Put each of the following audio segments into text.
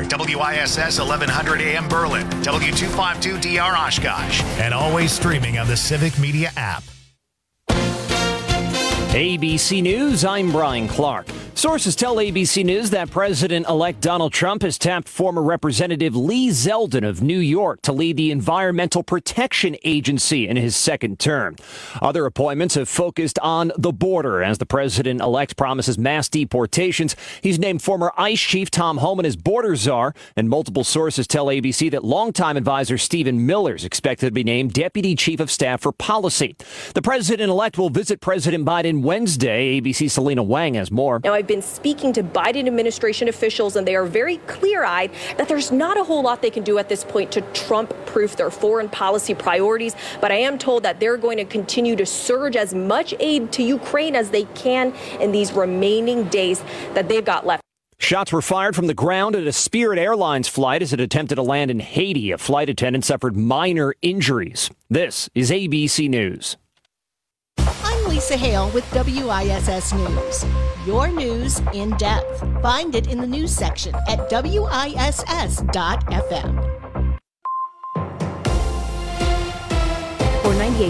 WISS 1100 AM Berlin, W252DR Oshkosh, and always streaming on the Civic Media app. ABC News, I'm Brian Clark. Sources tell ABC News that President-elect Donald Trump has tapped former Representative Lee Zeldin of New York to lead the Environmental Protection Agency in his second term. Other appointments have focused on the border as the president-elect promises mass deportations. He's named former ICE Chief Tom Homan as border czar, and multiple sources tell ABC that longtime advisor Stephen Miller is expected to be named Deputy Chief of Staff for Policy. The president-elect will visit President Biden Wednesday. ABC Selena Wang has more. Now, I've been speaking to Biden administration officials, and they are very clear-eyed that there's not a whole lot they can do at this point to Trump-proof their foreign policy priorities. But I am told that they're going to continue to surge as much aid to Ukraine as they can in these remaining days that they've got left. Shots were fired from the ground at a Spirit Airlines flight as it attempted to land in Haiti. A flight attendant suffered minor injuries. This is ABC News. I'm Lisa Hale with WISS News. Your news in depth. Find it in the news section at WISS.FM. For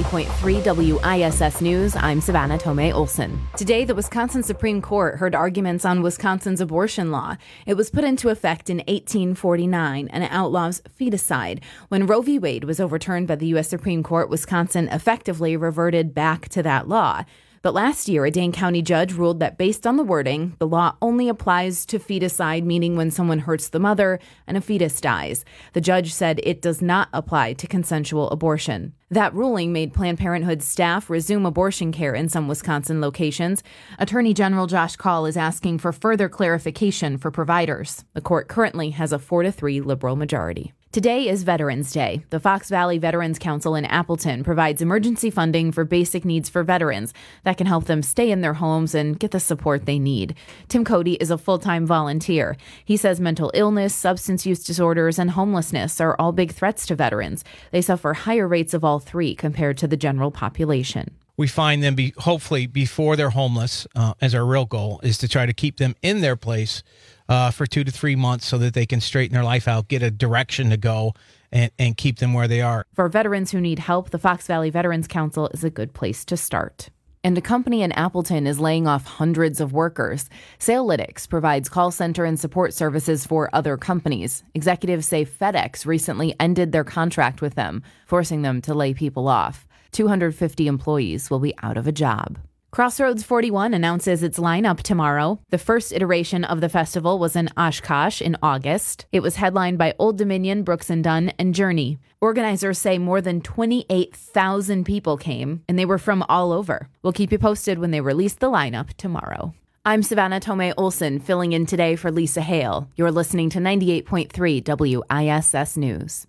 98.3 WISS News, I'm Savannah Tomei Olson. Today, the Wisconsin Supreme Court heard arguments on Wisconsin's abortion law. It was put into effect in 1849 and it outlaws feticide. When Roe v. Wade was overturned by the U.S. Supreme Court, Wisconsin effectively reverted back to that law. But last year, a Dane County judge ruled that based on the wording, the law only applies to feticide, meaning when someone hurts the mother and a fetus dies. The judge said it does not apply to consensual abortion. That ruling made Planned Parenthood staff resume abortion care in some Wisconsin locations. Attorney General Josh Kaul is asking for further clarification for providers. The court currently has a 4-3 liberal majority. Today is Veterans Day. The Fox Valley Veterans Council in Appleton provides emergency funding for basic needs for veterans that can help them stay in their homes and get the support they need. Tim Cody is a full-time volunteer. He says mental illness, substance use disorders, and homelessness are all big threats to veterans. They suffer higher rates of all three compared to the general population. We find them hopefully before they're homeless, as our real goal is to try to keep them in their place for 2 to 3 months so that they can straighten their life out, get a direction to go, and keep them where they are. For veterans who need help, the Fox Valley Veterans Council is a good place to start. And a company in Appleton is laying off hundreds of workers. Salelytics provides call center and support services for other companies. Executives say FedEx recently ended their contract with them, forcing them to lay people off. 250 employees will be out of a job. Crossroads 41 announces its lineup tomorrow. The first iteration of the festival was in Oshkosh in August. It was headlined by Old Dominion, Brooks & Dunn, and Journey. Organizers say more than 28,000 people came, and they were from all over. We'll keep you posted when they release the lineup tomorrow. I'm Savannah Tomei Olson, filling in today for Lisa Hale. You're listening to 98.3 WISS News.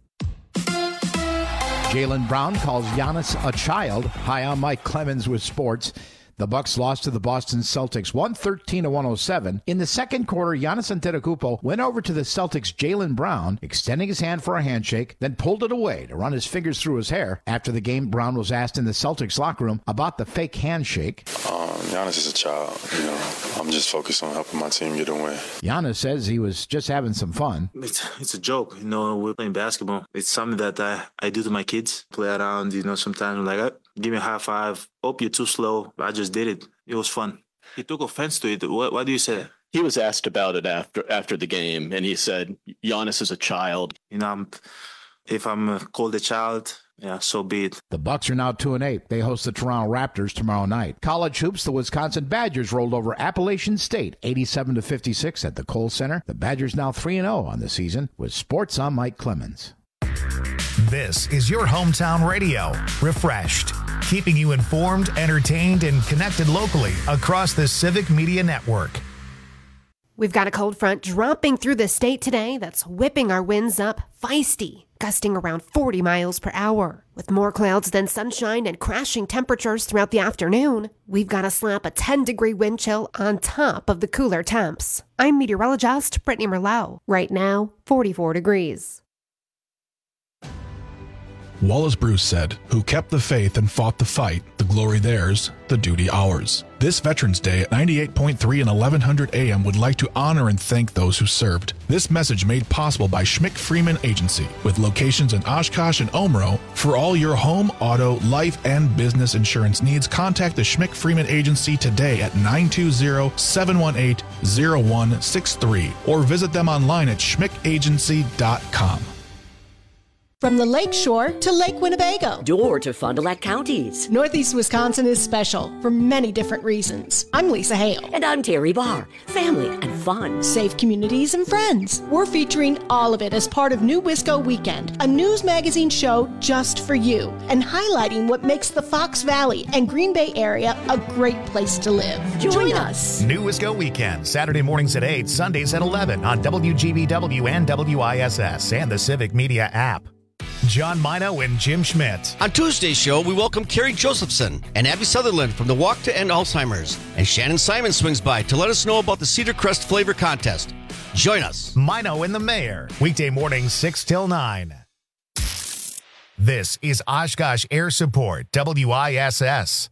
Jaylen Brown calls Giannis a child. Hi, I'm Mike Clemens with sports. The Bucks lost to the Boston Celtics 113-107. In the second quarter, Giannis Antetokounmpo went over to the Celtics' Jaylen Brown, extending his hand for a handshake, then pulled it away to run his fingers through his hair. After the game, Brown was asked in the Celtics locker room about the fake handshake. Giannis is a child. I'm just focused on helping my team get a win. Giannis says he was just having some fun. It's a joke. We're playing basketball. It's something that I do to my kids. Play around, sometimes I'm like, give me a high five. Oh, you're too slow. I just did it. It was fun. He took offense to it. What do you say? He was asked about it after the game, and he said, Giannis is a child. If I'm called a child, so be it. The Bucks are now 2-8. They host the Toronto Raptors tomorrow night. College hoops, the Wisconsin Badgers rolled over Appalachian State 87-56 at the Kohl Center. The Badgers now 3-0 on the season. With sports, I'm Mike Clemens. This is your hometown radio, Refreshed, keeping you informed, entertained, and connected locally across the Civic Media Network. We've got a cold front dropping through the state today that's whipping our winds up feisty, gusting around 40 miles per hour. With more clouds than sunshine and crashing temperatures throughout the afternoon, we've got to slap a 10-degree wind chill on top of the cooler temps. I'm meteorologist Brittany Merlot. Right now, 44 degrees. Wallace Bruce said, "Who kept the faith and fought the fight, the glory theirs, the duty ours." This Veterans Day at 98.3 and 1100 AM would like to honor and thank those who served. This message made possible by Schmick Freeman Agency, with locations in Oshkosh and Omro. For all your home, auto, life, and business insurance needs, contact the Schmick Freeman Agency today at 920-718-0163 or visit them online at schmickagency.com. From the Lake Shore to Lake Winnebago. Door to Fond du Lac counties. Northeast Wisconsin is special for many different reasons. I'm Lisa Hale. And I'm Terry Barr. Family and fun. Safe communities and friends. We're featuring all of it as part of New Wisco Weekend, a news magazine show just for you, and highlighting what makes the Fox Valley and Green Bay area a great place to live. Join us. New Wisco Weekend, Saturday mornings at 8, Sundays at 11 on WGBW and WISS and the Civic Media app. John Mino and Jim Schmidt. On Tuesday's show, we welcome Carrie Josephson and Abby Sutherland from the Walk to End Alzheimer's. And Shannon Simon swings by to let us know about the Cedar Crest Flavor Contest. Join us. Mino and the Mayor, weekday mornings 6 till 9. This is Oshkosh Air Support, WISS.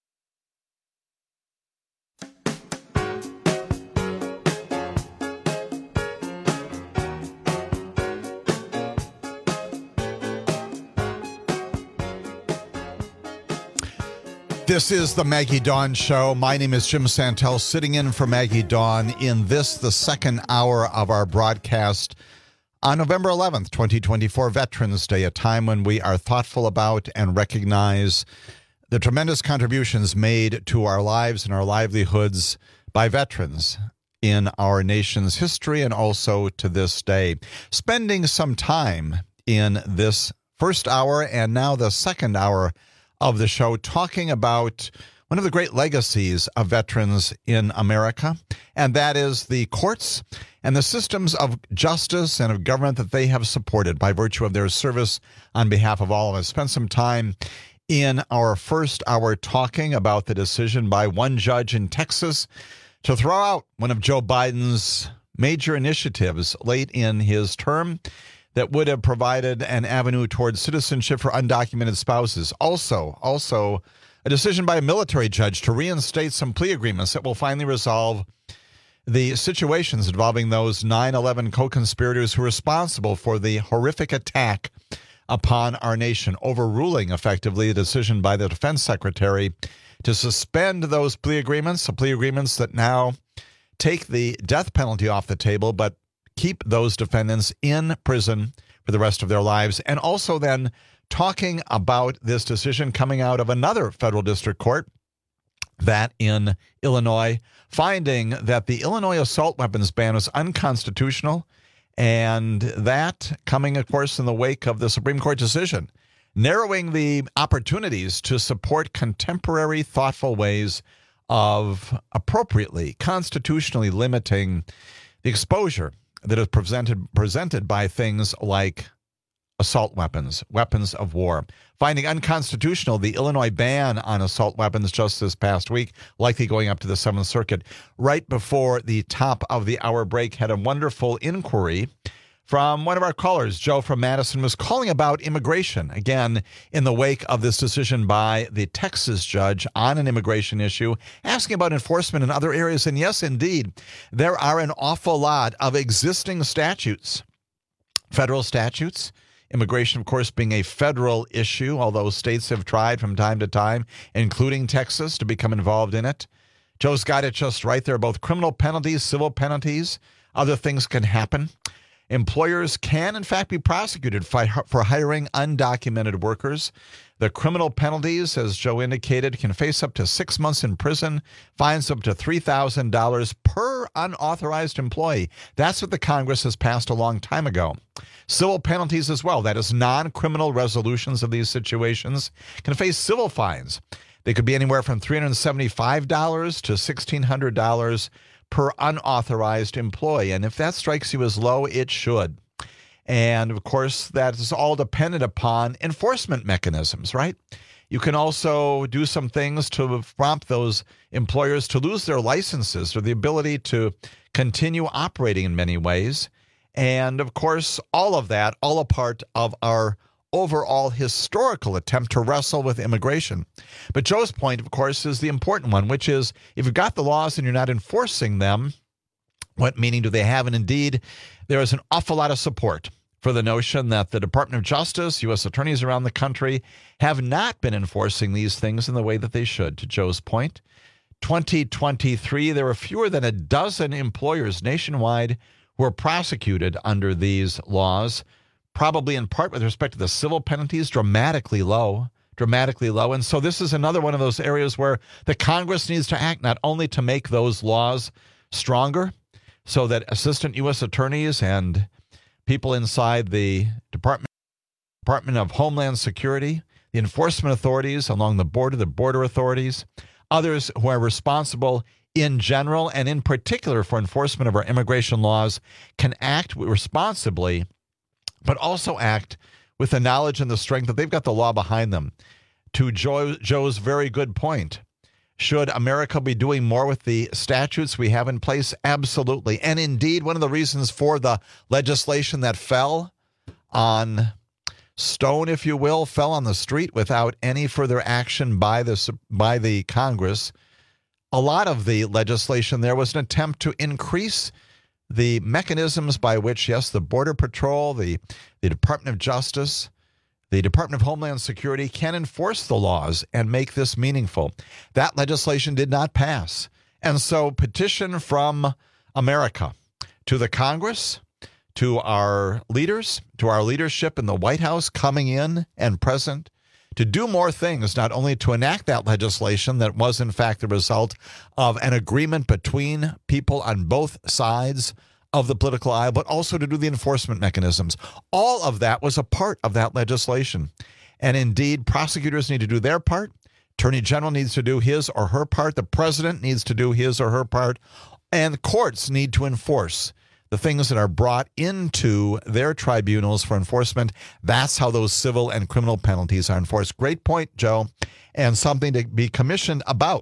This is the Maggie Dawn Show. My name is Jim Santel, sitting in for Maggie Dawn in this, the second hour of our broadcast on November 11th, 2024, Veterans Day, a time when we are thoughtful about and recognize the tremendous contributions made to our lives and our livelihoods by veterans in our nation's history and also to this day. Spending some time in this first hour and now the second hour of the show talking about one of the great legacies of veterans in America, and that is the courts and the systems of justice and of government that they have supported by virtue of their service on behalf of all of us. Spent some time in our first hour talking about the decision by one judge in Texas to throw out one of Joe Biden's major initiatives late in his term that would have provided an avenue towards citizenship for undocumented spouses. Also, a decision by a military judge to reinstate some plea agreements that will finally resolve the situations involving those 9/11 co-conspirators who were responsible for the horrific attack upon our nation, overruling effectively a decision by the defense secretary to suspend those plea agreements, the plea agreements that now take the death penalty off the table, but keep those defendants in prison for the rest of their lives. And also then talking about this decision coming out of another federal district court, that in Illinois, finding that the Illinois assault weapons ban was unconstitutional, and that coming, of course, in the wake of the Supreme Court decision, narrowing the opportunities to support contemporary, thoughtful ways of appropriately, constitutionally limiting the exposure that is presented by things like assault weapons, weapons of war. Finding unconstitutional the Illinois ban on assault weapons just this past week, likely going up to the 7th Circuit. Right before the top of the hour break, had a wonderful inquiry from one of our callers. Joe from Madison was calling about immigration, again, in the wake of this decision by the Texas judge on an immigration issue, asking about enforcement in other areas. And yes, indeed, there are an awful lot of existing statutes, federal statutes, immigration, of course, being a federal issue, although states have tried from time to time, including Texas, to become involved in it. Joe's got it just right there, both criminal penalties, civil penalties, other things can happen. Employers can, in fact, be prosecuted for hiring undocumented workers. The criminal penalties, as Joe indicated, can face up to 6 months in prison, fines up to $3,000 per unauthorized employee. That's what the Congress has passed a long time ago. Civil penalties as well, that is non-criminal resolutions of these situations, can face civil fines. They could be anywhere from $375 to $1,600 per unauthorized employee. And if that strikes you as low, it should. And of course, that is all dependent upon enforcement mechanisms, right? You can also do some things to prompt those employers to lose their licenses or the ability to continue operating in many ways. And of course, all of that, all a part of our overall historical attempt to wrestle with immigration. But Joe's point, of course, is the important one, which is if you've got the laws and you're not enforcing them, what meaning do they have? And indeed, there is an awful lot of support for the notion that the Department of Justice, U.S. attorneys around the country have not been enforcing these things in the way that they should. To Joe's point, 2023, there were fewer than a dozen employers nationwide who were prosecuted under these laws, probably in part with respect to the civil penalties, dramatically low. And so this is another one of those areas where the Congress needs to act not only to make those laws stronger so that assistant U.S. attorneys and people inside the Department of Homeland Security, the enforcement authorities along the border authorities, others who are responsible in general and in particular for enforcement of our immigration laws can act responsibly, but also act with the knowledge and the strength that they've got the law behind them. To Joe's very good point, should America be doing more with the statutes we have in place? Absolutely. And indeed, one of the reasons for the legislation that fell on stone, if you will, fell on the street without any further action by the Congress, a lot of the legislation there was an attempt to increase the mechanisms by which, yes, the Border Patrol, the Department of Justice, the Department of Homeland Security can enforce the laws and make this meaningful. That legislation did not pass. And so petition from America to the Congress, to our leaders, to our leadership in the White House coming in and present, to do more things, not only to enact that legislation that was in fact the result of an agreement between people on both sides of the political aisle, but also to do the enforcement mechanisms. All of that was a part of that legislation. And indeed, prosecutors need to do their part. Attorney General needs to do his or her part. The president needs to do his or her part. And courts need to enforce the things that are brought into their tribunals for enforcement. That's how those civil and criminal penalties are enforced. Great point, Joe, and something to be commissioned about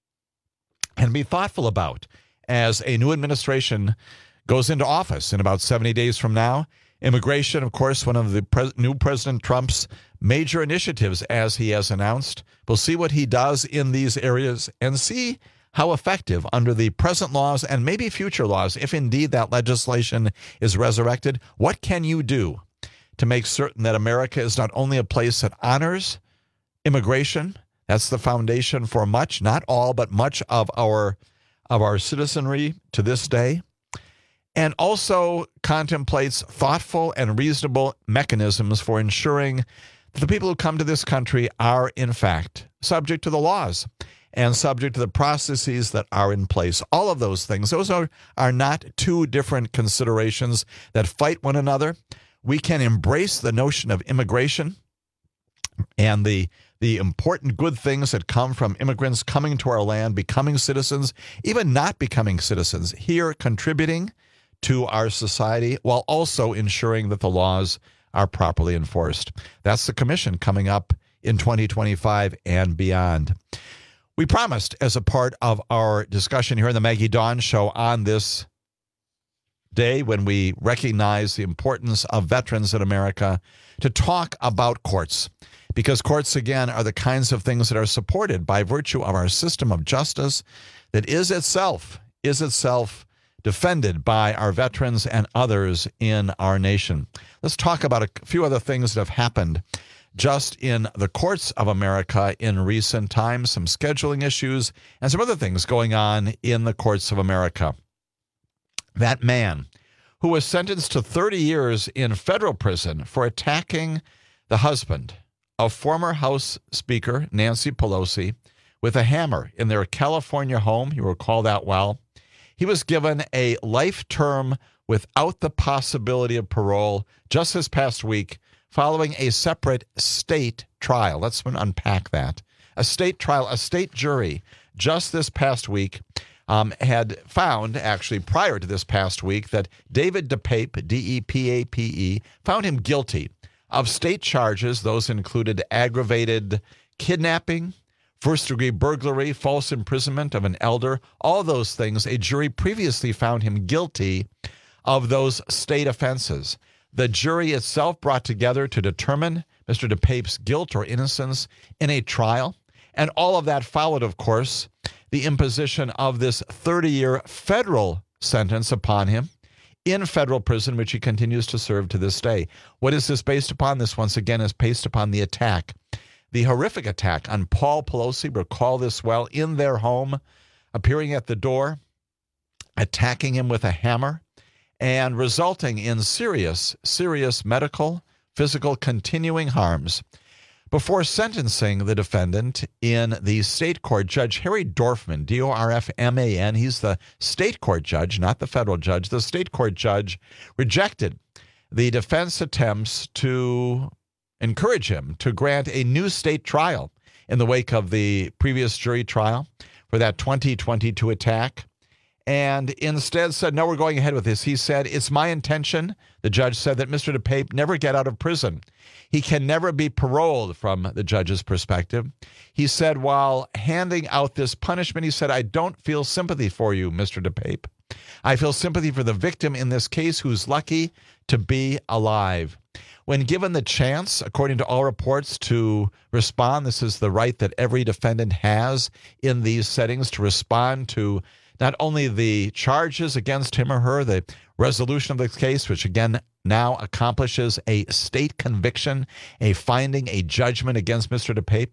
and be thoughtful about as a new administration goes into office in about 70 days from now. Immigration, of course, one of the new President Trump's major initiatives, as he has announced. We'll see what he does in these areas and see how effective under the present laws and maybe future laws, if indeed that legislation is resurrected, what can you do to make certain that America is not only a place that honors immigration, that's the foundation for much, not all, but much of our citizenry to this day, and also contemplates thoughtful and reasonable mechanisms for ensuring that the people who come to this country are, in fact, subject to the laws and subject to the processes that are in place. All of those things, those are not two different considerations that fight one another. We can embrace the notion of immigration and the important good things that come from immigrants coming to our land, becoming citizens, even not becoming citizens, here contributing to our society while also ensuring that the laws are properly enforced. That's the commission coming up in 2025 and beyond. We promised, as a part of our discussion here in the Maggie Dawn Show on this day when we recognize the importance of veterans in America, to talk about courts. Because courts, again, are the kinds of things that are supported by virtue of our system of justice that is itself defended by our veterans and others in our nation. Let's talk about a few other things that have happened just in the courts of America in recent times, some scheduling issues, and some other things going on in the courts of America. That man who was sentenced to 30 years in federal prison for attacking the husband of former House Speaker Nancy Pelosi with a hammer in their California home, you recall that well, he was given a life term without the possibility of parole just this past week, following a separate state trial. Let's unpack that. A state trial, a state jury just this past week had found, actually prior to this past week, that David DePape, D-E-P-A-P-E, found him guilty of state charges. Those included aggravated kidnapping, first-degree burglary, false imprisonment of an elder, all those things. A jury previously found him guilty of those state offenses. The jury itself brought together to determine, Mr. DePape's guilt or innocence in a trial. And all of that followed, of course, the imposition of this 30-year federal sentence upon him in federal prison, which he continues to serve to this day. What is this based upon? This, once again, is based upon the attack, the horrific attack on Paul Pelosi. Recall this well, in their home, appearing at the door, attacking him with a hammer, and resulting in serious medical, physical, continuing harms. Before sentencing the defendant in the state court, Judge Harry Dorfman, D-O-R-F-M-A-N, he's the state court judge, not the federal judge. The state court judge rejected the defense attempts to encourage him to grant a new state trial in the wake of the previous jury trial for that 2022 attack, and instead said, no, we're going ahead with this. He said, it's my intention, the judge said, that Mr. DePape never get out of prison. He can never be paroled from the judge's perspective. He said, while handing out this punishment, he said, I don't feel sympathy for you, Mr. DePape. I feel sympathy for the victim in this case who's lucky to be alive. When given the chance, according to all reports, to respond, this is the right that every defendant has in these settings, to respond to not only the charges against him or her, the resolution of the case, which again now accomplishes a state conviction, a finding, a judgment against Mr. DePape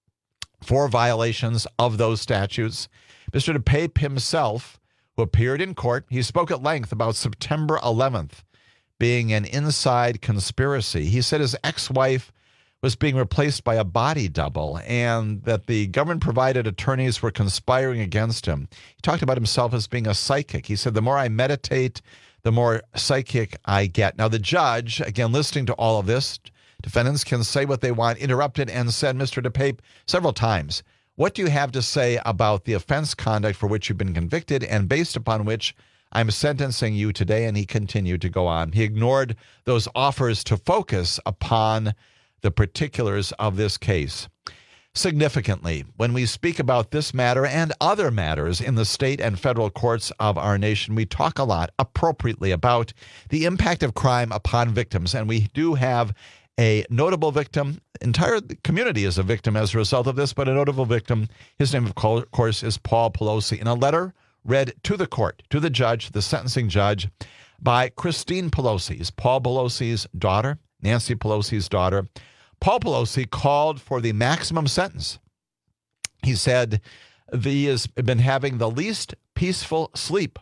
for violations of those statutes. Mr. DePape himself, who appeared in court, he spoke at length about September 11th being an inside conspiracy. He said his ex-wife was being replaced by a body double and that the government-provided attorneys were conspiring against him. He talked about himself as being a psychic. He said, the more I meditate, the more psychic I get. Now, the judge, again, listening to all of this, defendants can say what they want, interrupted and said, Mr. DePape, several times, what do you have to say about the offense conduct for which you've been convicted and based upon which I'm sentencing you today? And he continued to go on. He ignored those offers to focus upon the particulars of this case. Significantly, when we speak about this matter and other matters in the state and federal courts of our nation, we talk a lot appropriately about the impact of crime upon victims. And we do have a notable victim. Entire community is a victim as a result of this, but a notable victim, his name, of course, is Paul Pelosi. In a letter read to the court, to the judge, the sentencing judge, by Christine Pelosi, Paul Pelosi's daughter, Nancy Pelosi's daughter, Paul Pelosi called for the maximum sentence. He said he has been having the least peaceful sleep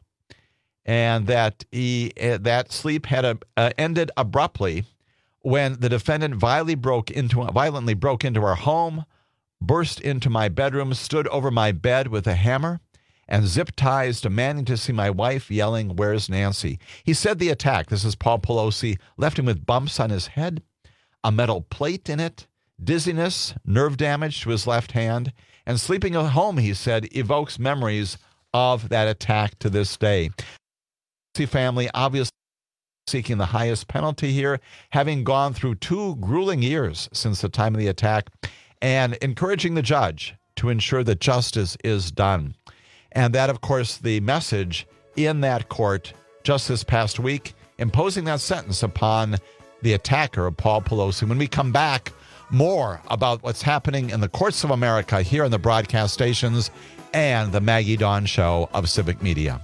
and that that sleep had ended abruptly when the defendant violently broke into our home, burst into my bedroom, stood over my bed with a hammer, and zip ties, demanding to see my wife, yelling, "Where's Nancy?" He said the attack, this is Paul Pelosi, left him with bumps on his head, a metal plate in it, dizziness, nerve damage to his left hand, and sleeping at home, he said, evokes memories of that attack to this day. The family obviously seeking the highest penalty here, having gone through 2 grueling years since the time of the attack, and encouraging the judge to ensure that justice is done. And that, of course, the message in that court just this past week, imposing that sentence upon the attacker of Paul Pelosi. When we come back, more about what's happening in the courts of America here on the broadcast stations and the Maggie Dawn Show of Civic Media.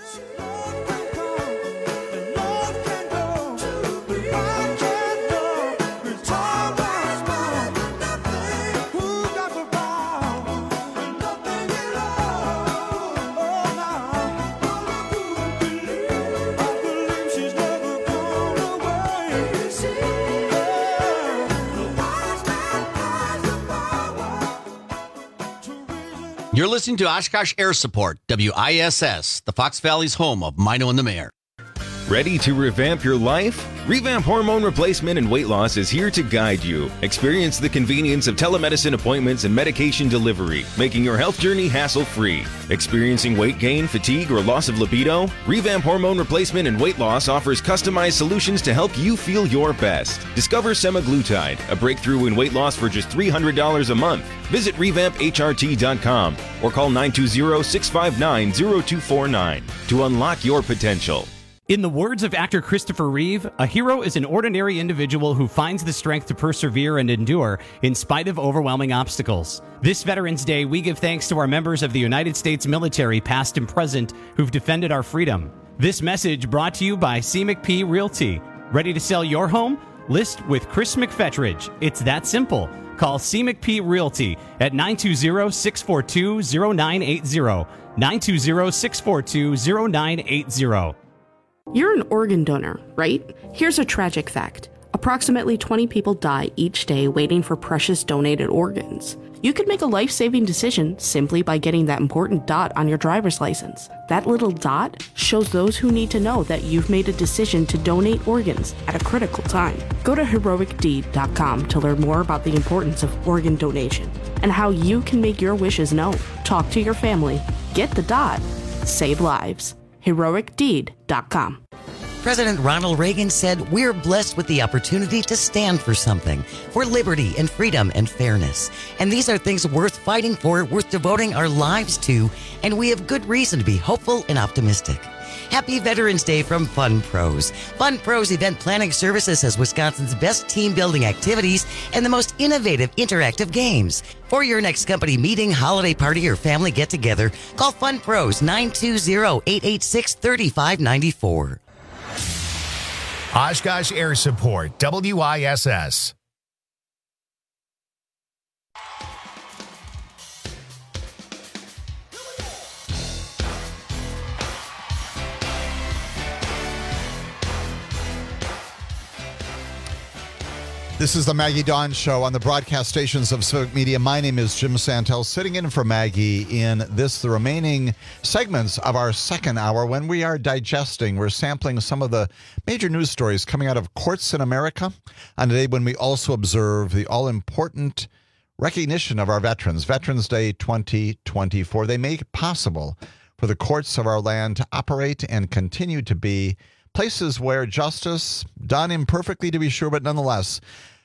You're listening to Oshkosh Air Support, WISS, the Fox Valley's home of Mino and the Mayor. Ready to revamp your life? Revamp Hormone Replacement and Weight Loss is here to guide you. Experience the convenience of telemedicine appointments and medication delivery, making your health journey hassle-free. Experiencing weight gain, fatigue, or loss of libido? Revamp Hormone Replacement and Weight Loss offers customized solutions to help you feel your best. Discover semaglutide, a breakthrough in weight loss for just $300 a month. Visit revampHRT.com or call 920-659-0249 to unlock your potential. In the words of actor Christopher Reeve, a hero is an ordinary individual who finds the strength to persevere and endure in spite of overwhelming obstacles. This Veterans Day, we give thanks to our members of the United States military, past and present, who've defended our freedom. This message brought to you by C. McP Realty. Ready to sell your home? List with Chris McFetridge. It's that simple. Call C. McP Realty at 920-642-0980. 920-642-0980. You're an organ donor, right? Here's a tragic fact. Approximately 20 people die each day waiting for precious donated organs. You could make a life-saving decision simply by getting that important dot on your driver's license. That little dot shows those who need to know that you've made a decision to donate organs at a critical time. Go to heroicdeed.com to learn more about the importance of organ donation and how you can make your wishes known. Talk to your family. Get the dot. Save lives. heroicdeed.com. President Ronald Reagan said, "We're blessed with the opportunity to stand for something, for liberty and freedom and fairness. And these are things worth fighting for, worth devoting our lives to, and we have good reason to be hopeful and optimistic." Happy Veterans Day from Fun Pros. Fun Pros Event Planning Services has Wisconsin's best team building activities and the most innovative interactive games. For your next company meeting, holiday party, or family get-together, call Fun Pros 920-886-3594. Oshkosh Air Support, WISS. This is the Maggie Dawn Show on the broadcast stations of Civic Media. My name is Jim Santel, sitting in for Maggie in the remaining segments of our second hour when we are digesting, we're sampling some of the major news stories coming out of courts in America on a day when we also observe the all-important recognition of our veterans, Veterans Day 2024. They make it possible for the courts of our land to operate and continue to be places where justice, done imperfectly to be sure, but nonetheless,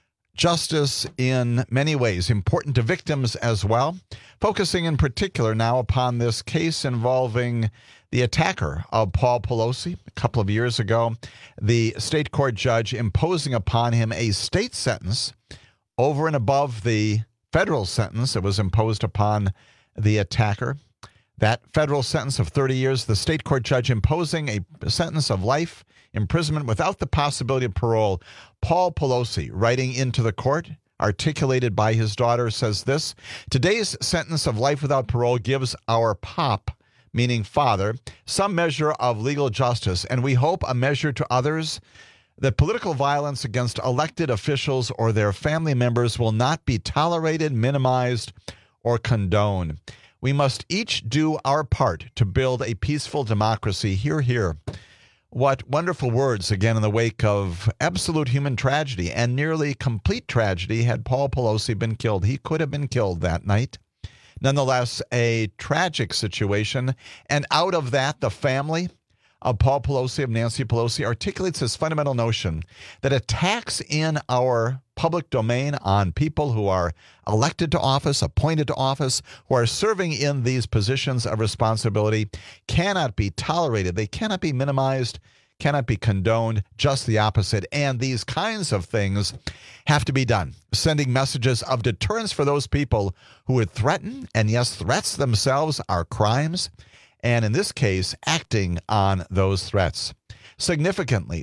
justice in many ways, important to victims as well, focusing in particular now upon this case involving the attacker of Paul Pelosi. A couple of years ago, the state court judge imposing upon him a state sentence over and above the federal sentence that was imposed upon the attacker. That federal sentence of 30 years, the state court judge imposing a sentence of life imprisonment without the possibility of parole. Paul Pelosi, writing into the court, articulated by his daughter, says this: "Today's sentence of life without parole gives our pop," meaning father, "some measure of legal justice, and we hope a measure to others, that political violence against elected officials or their family members will not be tolerated, minimized, or condoned. We must each do our part to build a peaceful democracy." Hear, hear. What wonderful words, again, in the wake of absolute human tragedy and nearly complete tragedy had Paul Pelosi been killed. He could have been killed that night. Nonetheless, a tragic situation. And out of that, the family of Paul Pelosi, of Nancy Pelosi, articulates this fundamental notion that attacks in our public domain on people who are elected to office, appointed to office, who are serving in these positions of responsibility cannot be tolerated. They cannot be minimized, cannot be condoned, just the opposite. And these kinds of things have to be done, sending messages of deterrence for those people who would threaten, and yes, threats themselves are crimes, and in this case, acting on those threats. Significantly,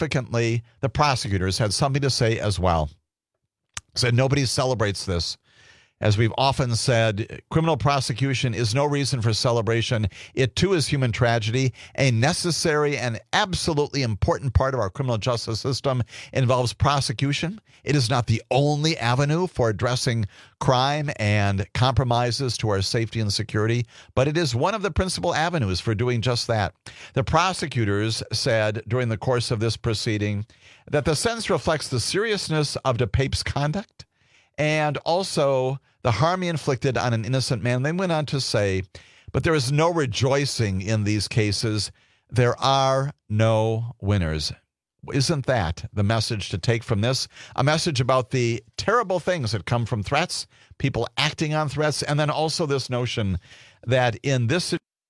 the prosecutors had something to say as well. Said nobody celebrates this. As we've often said, criminal prosecution is no reason for celebration. It too is human tragedy. A necessary and absolutely important part of our criminal justice system involves prosecution. It is not the only avenue for addressing crime and compromises to our safety and security, but it is one of the principal avenues for doing just that. The prosecutors said during the course of this proceeding that the sentence reflects the seriousness of DePape's conduct and also the harm he inflicted on an innocent man. They went on to say, but there is no rejoicing in these cases. There are no winners. Isn't that the message to take from this? A message about the terrible things that come from threats, people acting on threats, and then also this notion that in this situation,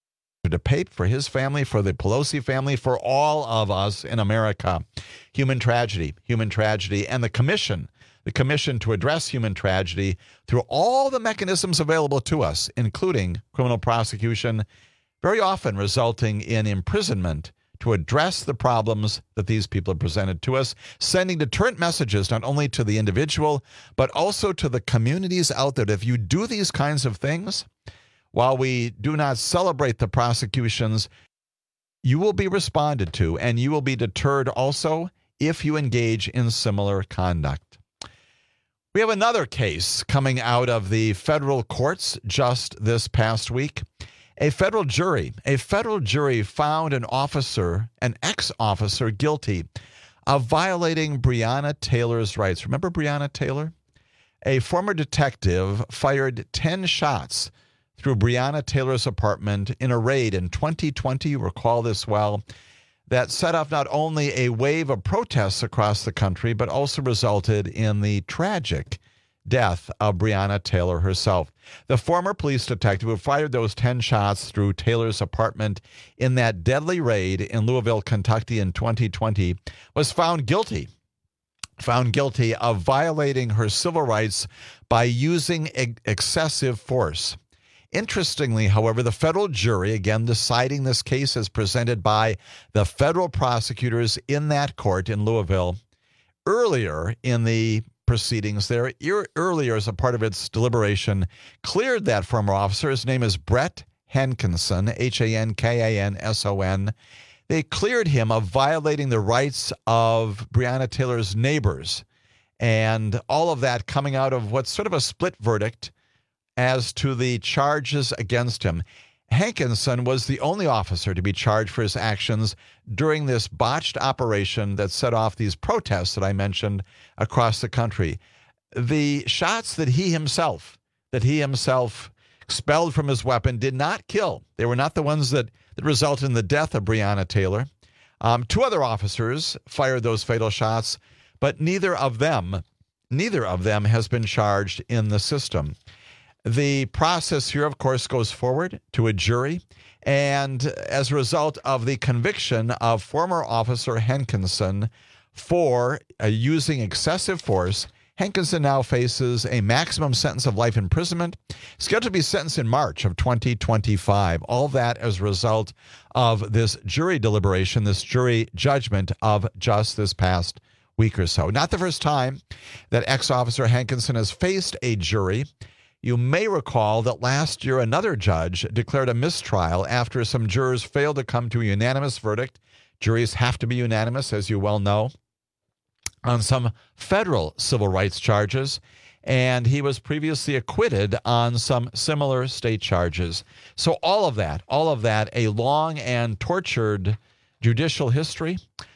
DePape, for his family, for the Pelosi family, for all of us in America. Human tragedy, and the commission to address human tragedy through all the mechanisms available to us, including criminal prosecution, very often resulting in imprisonment to address the problems that these people have presented to us, sending deterrent messages not only to the individual, but also to the communities out there. If you do these kinds of things, while we do not celebrate the prosecutions, you will be responded to, and you will be deterred also if you engage in similar conduct. We have another case coming out of the federal courts just this past week. A federal jury found an ex-officer guilty of violating Breonna Taylor's rights. Remember Breonna Taylor? A former detective fired 10 shots through Breonna Taylor's apartment in a raid in 2020, you recall this well, that set off not only a wave of protests across the country, but also resulted in the tragic death of Breonna Taylor herself. The former police detective who fired those 10 shots through Taylor's apartment in that deadly raid in Louisville, Kentucky in 2020 was found guilty of violating her civil rights by using excessive force. Interestingly, however, the federal jury, again deciding this case as presented by the federal prosecutors in that court in Louisville, earlier in the proceedings there, earlier as a part of its deliberation, cleared that former officer. His name is Brett Hankinson, Hankinson. They cleared him of violating the rights of Breonna Taylor's neighbors, and all of that coming out of what's sort of a split verdict as to the charges against him. Hankinson was the only officer to be charged for his actions during this botched operation that set off these protests that I mentioned across the country. The shots that he himself expelled from his weapon did not kill. They were not the ones that resulted in the death of Breonna Taylor. 2 other officers fired those fatal shots, but neither of them has been charged in the system. The process here, of course, goes forward to a jury, and as a result of the conviction of former Officer Hankinson for using excessive force, Hankinson now faces a maximum sentence of life imprisonment, scheduled to be sentenced in March of 2025. All that as a result of this jury deliberation, this jury judgment of just this past week or so. Not the first time that ex-officer Hankinson has faced a jury. You may recall that last year another judge declared a mistrial after some jurors failed to come to a unanimous verdict. Juries have to be unanimous, as you well know, on some federal civil rights charges, and he was previously acquitted on some similar state charges. So all of that, a long and tortured judicial history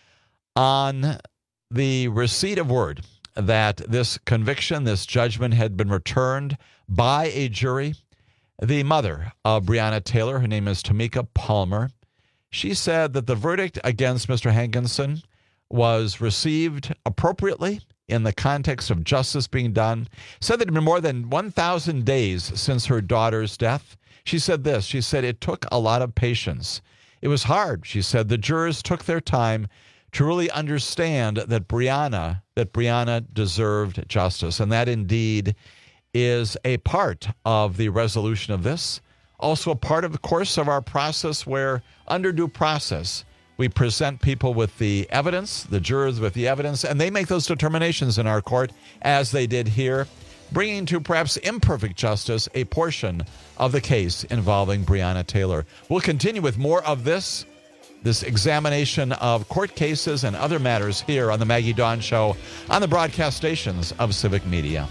on the receipt of word that this conviction, this judgment had been returned by a jury. The mother of Breonna Taylor, her name is Tamika Palmer, she said that the verdict against Mr. Hankinson was received appropriately in the context of justice being done, said that it had been more than 1,000 days since her daughter's death. She said this, she said, it took a lot of patience. It was hard, she said. The jurors took their time to really understand that Breonna deserved justice, and that indeed is a part of the resolution of this. Also a part of the course of our process where, under due process, we present people with the evidence, the jurors with the evidence, and they make those determinations in our court, as they did here, bringing to perhaps imperfect justice a portion of the case involving Breonna Taylor. We'll continue with more of this examination of court cases and other matters here on the Maggie Dawn Show on the broadcast stations of Civic Media.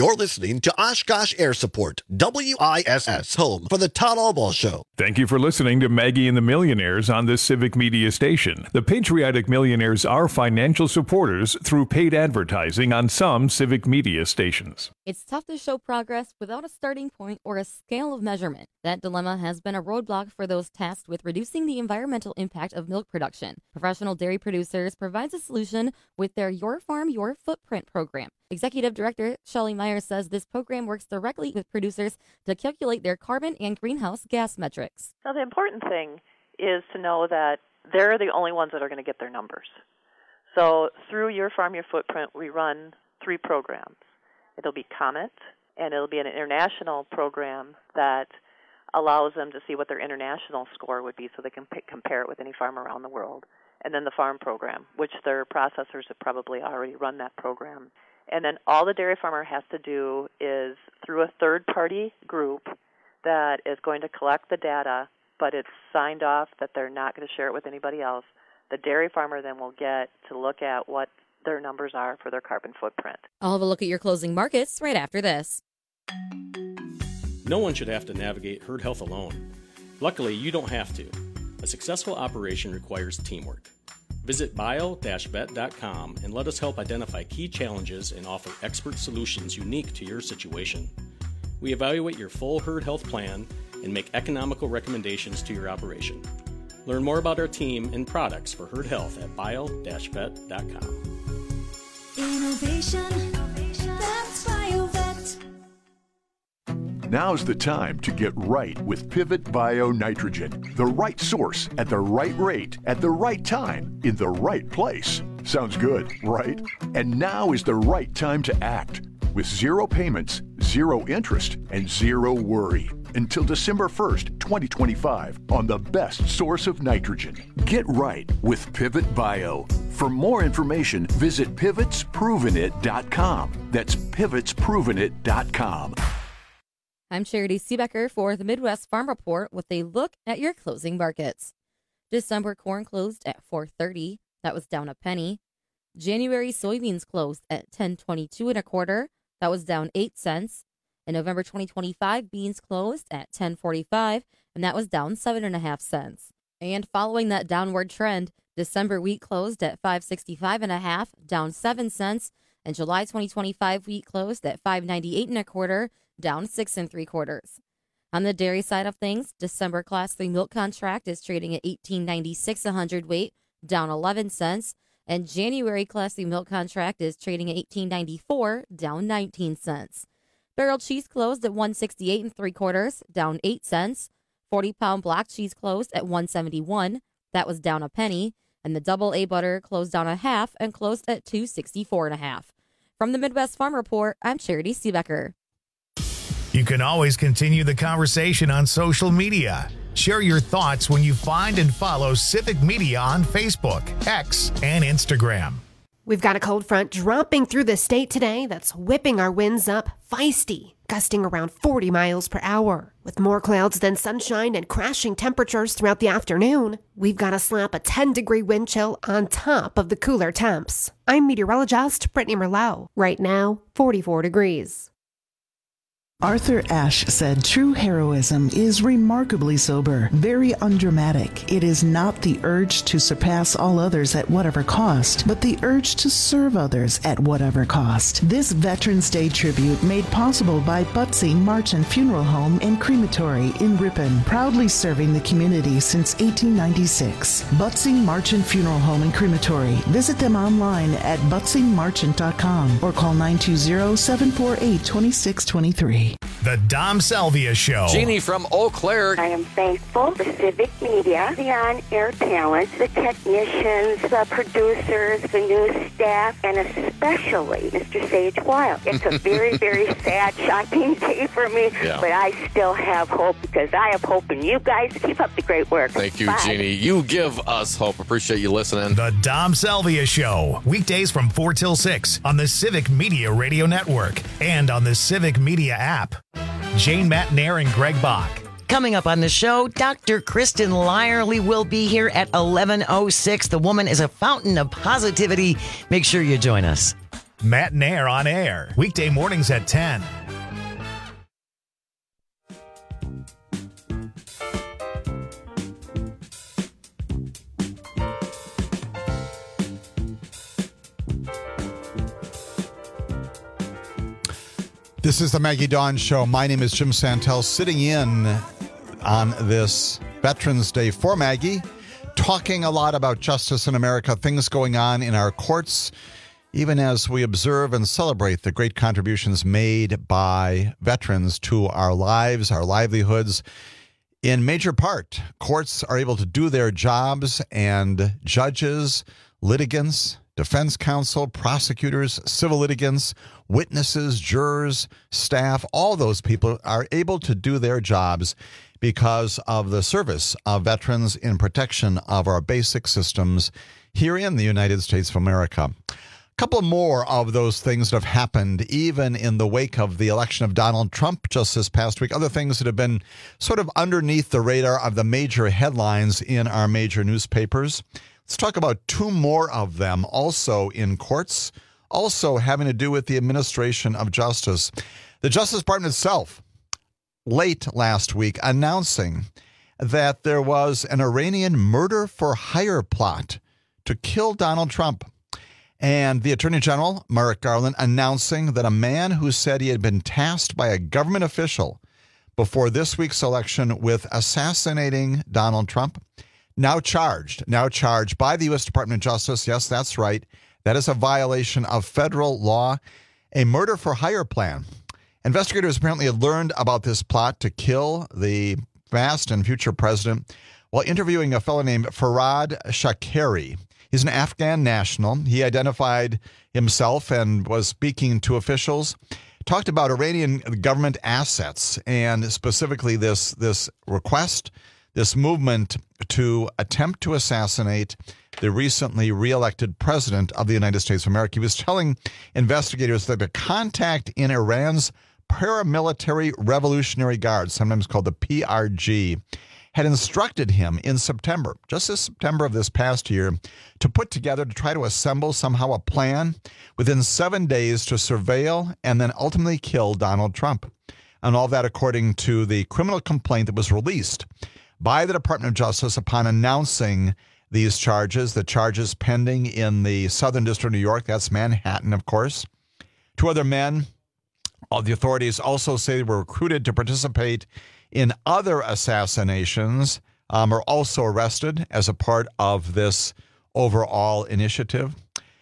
You're listening to Oshkosh Air Support, WISS, home for the Todd Albaugh Show. Thank you for listening to Maggie and the Millionaires on this Civic Media station. The patriotic millionaires are financial supporters through paid advertising on some Civic Media stations. It's tough to show progress without a starting point or a scale of measurement. That dilemma has been a roadblock for those tasked with reducing the environmental impact of milk production. Professional Dairy Producers provides a solution with their Your Farm, Your Footprint program. Executive Director Shelley Myers says this program works directly with producers to calculate their carbon and greenhouse gas metrics. Now, the important thing is to know that they're the only ones that are going to get their numbers. So through Your Farm, Your Footprint, we run 3 programs. It'll be Comet, and it'll be an international program that allows them to see what their international score would be so they can compare it with any farm around the world. And then the Farm program, which their processors have probably already run that program. And then all the dairy farmer has to do is, through a third-party group that is going to collect the data, but it's signed off that they're not going to share it with anybody else, the dairy farmer then will get to look at what their numbers are for their carbon footprint. I'll have a look at your closing markets right after this. No one should have to navigate herd health alone. Luckily, you don't have to. A successful operation requires teamwork. Visit bio-vet.com and let us help identify key challenges and offer expert solutions unique to your situation. We evaluate your full herd health plan and make economical recommendations to your operation. Learn more about our team and products for herd health at bio-vet.com. Innovation, that's BioVet. Now's the time to get right with Pivot Bio Nitrogen. The right source at the right rate at the right time in the right place. Sounds good, right? And now is the right time to act. With 0 payments, 0 interest, and 0 worry. Until December 1st, 2025 on the best source of nitrogen. Get right with Pivot Bio. For more information, visit pivotsprovenit.com. That's pivotsprovenit.com. I'm Charity Seebecker for the Midwest Farm Report with a look at your closing markets. December corn closed at $4.30. That was down a penny. January soybeans closed at $10.22 1/4. That was down 8 cents. In November 2025, beans closed at $10.45, and that was down 7.5 cents. And following that downward trend, December wheat closed at $5.65 1/2, down 7 cents. And July 2025 wheat closed at $5.98 1/4, down 6 3/4. On the dairy side of things, December Class 3 milk contract is trading at $18.96 a hundredweight, down 11 cents. And January Class 3 milk contract is trading at $18.94, down 19 cents. Barreled cheese closed at $1.68 3/4, down 8 cents. 40-pound block cheese closed at $1.71. That was down a penny. And the double A butter closed down a half and closed at $2.64 1/2. From the Midwest Farm Report, I'm Charity Seebecker. You can always continue the conversation on social media. Share your thoughts when you find and follow Civic Media on Facebook, X, and Instagram. We've got a cold front dropping through the state today that's whipping our winds up feisty, gusting around 40 miles per hour. With more clouds than sunshine and crashing temperatures throughout the afternoon, we've got to slap a 10-degree wind chill on top of the cooler temps. I'm meteorologist Brittany Merlot. Right now, 44 degrees. Arthur Ashe said true heroism is remarkably sober, very undramatic. It is not the urge to surpass all others at whatever cost, but the urge to serve others at whatever cost. This Veterans Day tribute made possible by Butsy Marchant Funeral Home and Crematory in Ripon, proudly serving the community since 1896. Butsy Marchant Funeral Home and Crematory. Visit them online at butsymarchant.com or call 920-748-2623. The Dom Salvia Show. Jeannie from Eau Claire. I am thankful for Civic Media, the on-air talent, the technicians, the producers, the news staff, and especially Mr. Sage Wild. It's a very, very sad, shocking day for me, but I still have hope because I have hope in you guys. Keep up the great work. Thank you, Bye. Jeannie. You give us hope. Appreciate you listening. The Dom Salvia Show. Weekdays from 4 till 6 on the Civic Media Radio Network and on the Civic Media app. Jane Matnair and Greg Bach. Coming up on the show, Dr. Kristen Lyerly will be here at 11:06. The woman is a fountain of positivity. Make sure you join us. Matt Nair on air, weekday mornings at 10. This is the Maggie Dawn Show. My name is Jim Santel, sitting in on this Veterans Day for Maggie, talking a lot about justice in America, things going on in our courts, even as we observe and celebrate the great contributions made by veterans to our lives, our livelihoods. In major part, courts are able to do their jobs, and judges, litigants, defense counsel, prosecutors, civil litigants, witnesses, jurors, staff, all those people are able to do their jobs because of the service of veterans in protection of our basic systems here in the United States of America. A couple more of those things that have happened even in the wake of the election of Donald Trump just this past week. Other things that have been sort of underneath the radar of the major headlines in our major newspapers. Let's talk about two more of them also in courts, also having to do with the administration of justice. The Justice Department itself, late last week, announcing that there was an Iranian murder-for-hire plot to kill Donald Trump. And the Attorney General, Merrick Garland, announcing that a man who said he had been tasked by a government official before this week's election with assassinating Donald Trump, now charged by the U.S. Department of Justice. Yes, that's right. That is a violation of federal law, a murder-for-hire plan. Investigators apparently had learned about this plot to kill the past and future president while interviewing a fellow named Farhad Shakeri. He's an Afghan national. He identified himself and was speaking to officials, talked about Iranian government assets, and specifically this request, this movement to attempt to assassinate the recently reelected president of the United States of America. He was telling investigators that a contact in Iran's paramilitary Revolutionary Guard, sometimes called the PRG, had instructed him in September, just this September of this past year, to put together, to try to assemble somehow a plan within 7 days to surveil and then ultimately kill Donald Trump. And all that according to the criminal complaint that was released by the Department of Justice upon announcing these charges, the charges pending in the Southern District of New York. That's Manhattan, of course. Two other men, all the authorities also say they were recruited to participate in other assassinations, are also arrested as a part of this overall initiative.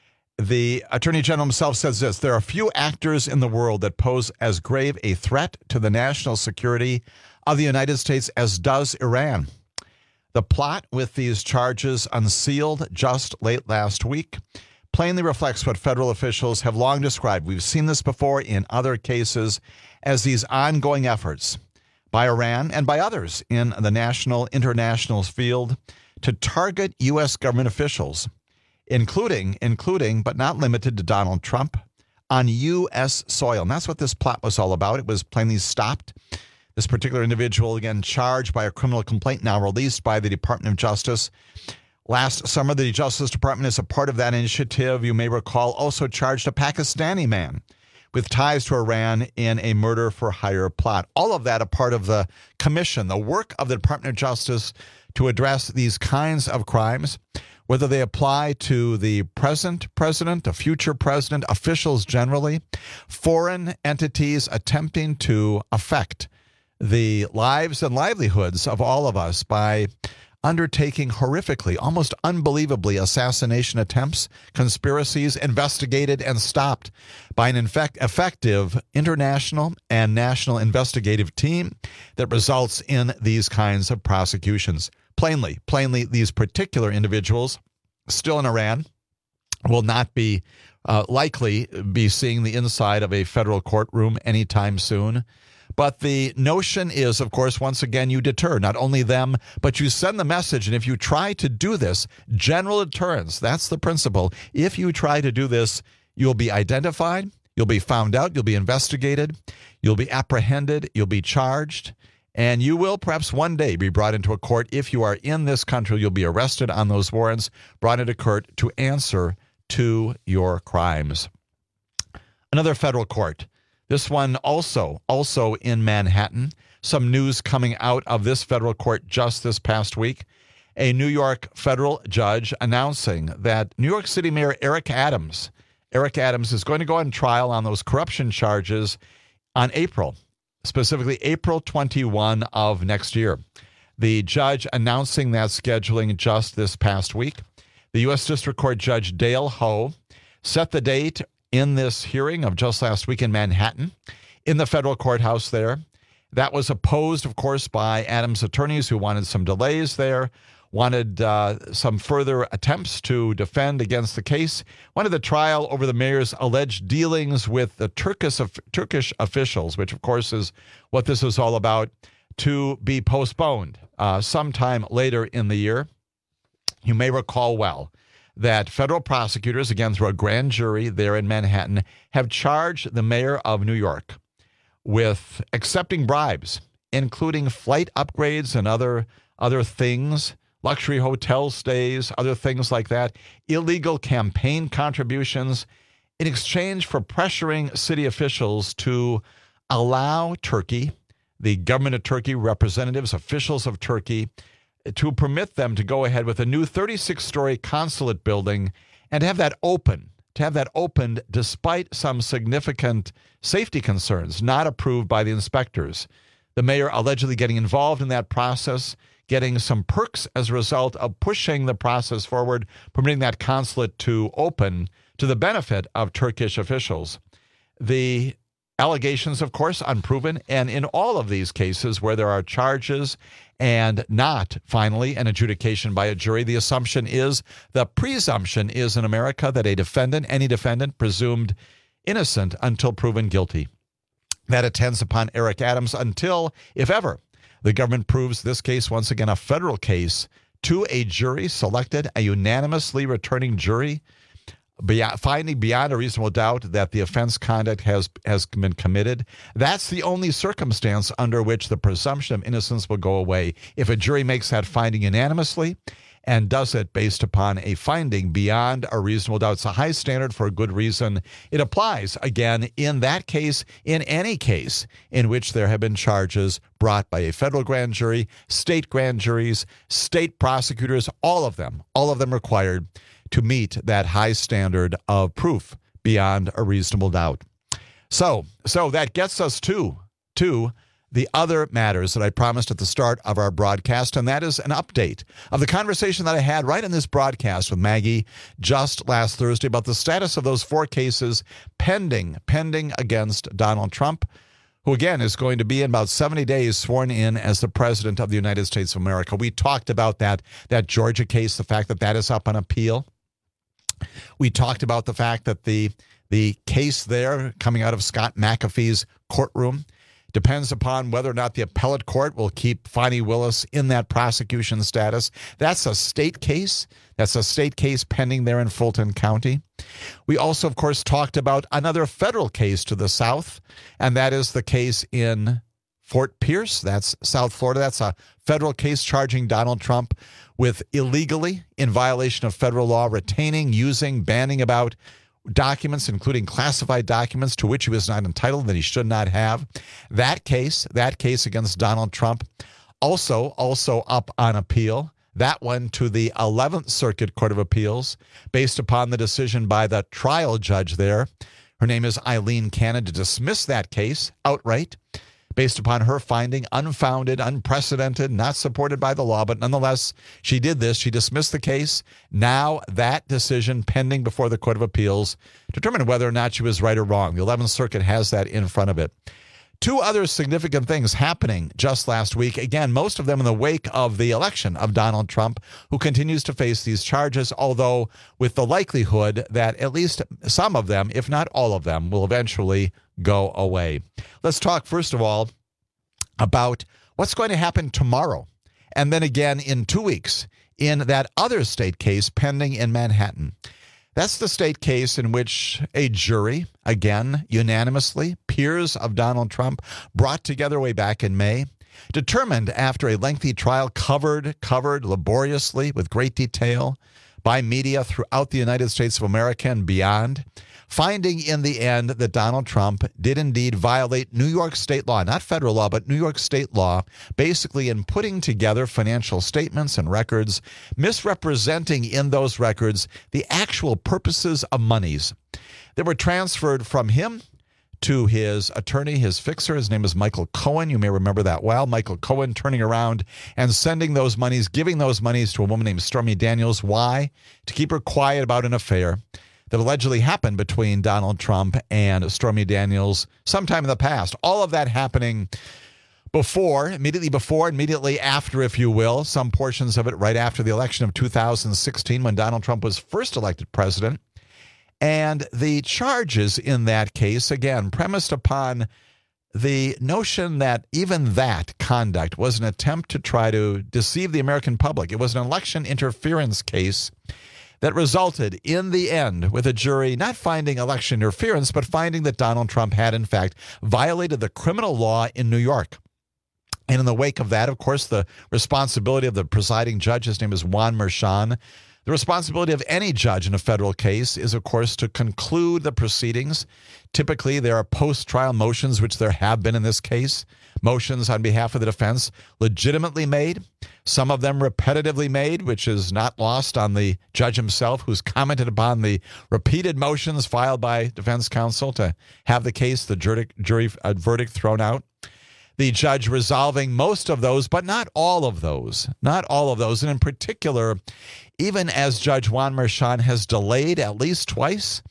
The Attorney General himself says this: there are few actors in the world that pose as grave a threat to the national security of the United States as does Iran. The plot with these charges unsealed just late last week plainly reflects what federal officials have long described. We've seen this before in other cases as these ongoing efforts by Iran and by others in the national, international field to target U.S. government officials, including, but not limited to Donald Trump, on U.S. soil. And that's what this plot was all about. It was plainly stopped. This particular individual, again, charged by a criminal complaint now released by the Department of Justice. Last summer, the Justice Department, as a part of that initiative, you may recall, also charged a Pakistani man with ties to Iran in a murder-for-hire plot. All of that a part of the commission, the work of the Department of Justice to address these kinds of crimes, whether they apply to the present president, a future president, officials generally, foreign entities attempting to affect the lives and livelihoods of all of us by undertaking horrifically, almost unbelievably, assassination attempts, conspiracies investigated and stopped by an effective international and national investigative team that results in these kinds of prosecutions. Plainly, these particular individuals still in Iran will not be likely be seeing the inside of a federal courtroom anytime soon. But the notion is, of course, once again, you deter not only them, but you send the message. And if you try to do this, general deterrence, that's the principle. If you try to do this, you'll be identified, you'll be found out, you'll be investigated, you'll be apprehended, you'll be charged, and you will perhaps one day be brought into a court. If you are in this country, you'll be arrested on those warrants, brought into court to answer to your crimes. Another federal court. This one also in Manhattan. Some news coming out of this federal court just this past week. A New York federal judge announcing that New York City Mayor Eric Adams is going to go on trial on those corruption charges on specifically April 21 of next year. The judge announcing that scheduling just this past week. The U.S. District Court Judge Dale Ho set the date in this hearing of just last week in Manhattan, in the federal courthouse there. That was opposed, of course, by Adams' attorneys who wanted some delays there, wanted some further attempts to defend against the case, wanted the trial over the mayor's alleged dealings with the Turkish officials, which, of course, is what this is all about, to be postponed sometime later in the year. You may recall well that federal prosecutors, again through a grand jury there in Manhattan, have charged the mayor of New York with accepting bribes, including flight upgrades and other things, luxury hotel stays, other things like that, illegal campaign contributions, in exchange for pressuring city officials to allow Turkey, the government of Turkey, representatives, officials of Turkey, to permit them to go ahead with a new 36-story consulate building and have that opened despite some significant safety concerns not approved by the inspectors. The mayor allegedly getting involved in that process, getting some perks as a result of pushing the process forward, permitting that consulate to open to the benefit of Turkish officials. The allegations, of course, unproven, and in all of these cases where there are charges and not, finally, an adjudication by a jury, the presumption is in America that any defendant, presumed innocent until proven guilty. That attends upon Eric Adams until, if ever, the government proves this case, once again, a federal case, to a jury selected, a unanimously returning jury, finding beyond a reasonable doubt that the offense conduct has been committed. That's the only circumstance under which the presumption of innocence will go away. If a jury makes that finding unanimously and does it based upon a finding beyond a reasonable doubt, it's a high standard for a good reason. It applies, again, in that case, in any case in which there have been charges brought by a federal grand jury, state grand juries, state prosecutors, all of them required to meet that high standard of proof beyond a reasonable doubt. So that gets us to the other matters that I promised at the start of our broadcast, and that is an update of the conversation that I had right in this broadcast with Maggie just last Thursday about the status of those 4 cases pending against Donald Trump, who again is going to be in about 70 days sworn in as the president of the United States of America. We talked about that Georgia case, the fact that is up on appeal. We talked about the fact that the case there coming out of Scott McAfee's courtroom depends upon whether or not the appellate court will keep Fani Willis in that prosecution status. That's a state case. That's a state case pending there in Fulton County. We also, of course, talked about another federal case to the south, and that is the case in Fort Pierce. That's South Florida. That's a federal case charging Donald Trump with illegally, in violation of federal law, retaining, using, banning about documents, including classified documents to which he was not entitled, that he should not have. That case against Donald Trump, also up on appeal. That one to the 11th Circuit Court of Appeals, based upon the decision by the trial judge there. Her name is Eileen Cannon, to dismiss that case outright, based upon her finding unfounded, unprecedented, not supported by the law. But nonetheless, she did this. She dismissed the case. Now that decision pending before the Court of Appeals to determine whether or not she was right or wrong. The 11th Circuit has that in front of it. 2 other significant things happening just last week. Again, most of them in the wake of the election of Donald Trump, who continues to face these charges, although with the likelihood that at least some of them, if not all of them, will eventually go away. Let's talk, first of all, about what's going to happen tomorrow, and then again in 2 weeks in that other state case pending in Manhattan. That's the state case in which a jury, again, unanimously, peers of Donald Trump, brought together way back in May, determined after a lengthy trial covered laboriously with great detail by media throughout the United States of America and beyond, finding in the end that Donald Trump did indeed violate New York state law, not federal law, but New York state law, basically in putting together financial statements and records, misrepresenting in those records the actual purposes of monies that were transferred from him to his attorney, his fixer. His name is Michael Cohen. You may remember that well. Michael Cohen turning around and sending those monies, giving those monies to a woman named Stormy Daniels. Why? To keep her quiet about an affair that allegedly happened between Donald Trump and Stormy Daniels sometime in the past. All of that happening immediately after, if you will, some portions of it right after the election of 2016 when Donald Trump was first elected president. And the charges in that case, again, premised upon the notion that even that conduct was an attempt to try to deceive the American public. It was an election interference case that resulted in the end with a jury not finding election interference, but finding that Donald Trump had, in fact, violated the criminal law in New York. And in the wake of that, of course, the responsibility of the presiding judge, his name is Juan Merchan. The responsibility of any judge in a federal case is, of course, to conclude the proceedings. Typically, there are post-trial motions, which there have been in this case, motions on behalf of the defense legitimately made, some of them repetitively made, which is not lost on the judge himself, who's commented upon the repeated motions filed by defense counsel to have the case, the jury verdict thrown out. The judge resolving most of those, but not all of those. Not all of those. And in particular, even as Judge Juan Merchan has delayed at least twice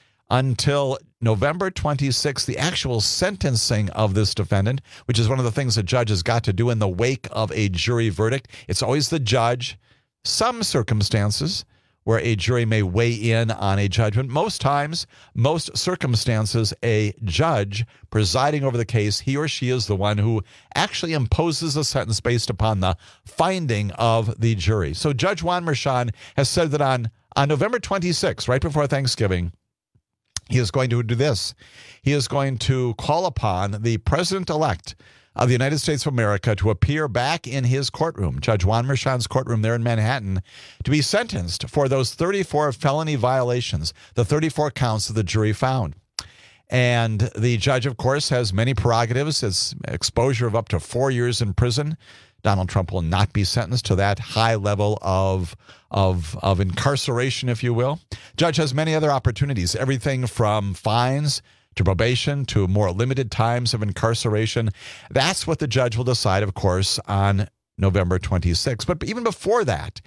until November 26th, the actual sentencing of this defendant, which is one of the things a judge has got to do in the wake of a jury verdict. It's always the judge. Some circumstances where a jury may weigh in on a judgment. Most times, most circumstances, a judge presiding over the case, he or she is the one who actually imposes a sentence based upon the finding of the jury. So Judge Juan Merchan has said that on November 26th, right before Thanksgiving, he is going to do this. He is going to call upon the president-elect of the United States of America to appear back in his courtroom, Judge Juan Merchan's courtroom there in Manhattan, to be sentenced for those 34 felony violations, the 34 counts that the jury found. And the judge, of course, has many prerogatives. It's exposure of up to 4 years in prison. Donald Trump will not be sentenced to that high level of incarceration, if you will. Judge has many other opportunities, everything from fines to probation, to more limited times of incarceration. That's what the judge will decide, of course, on November 26th. But even before that,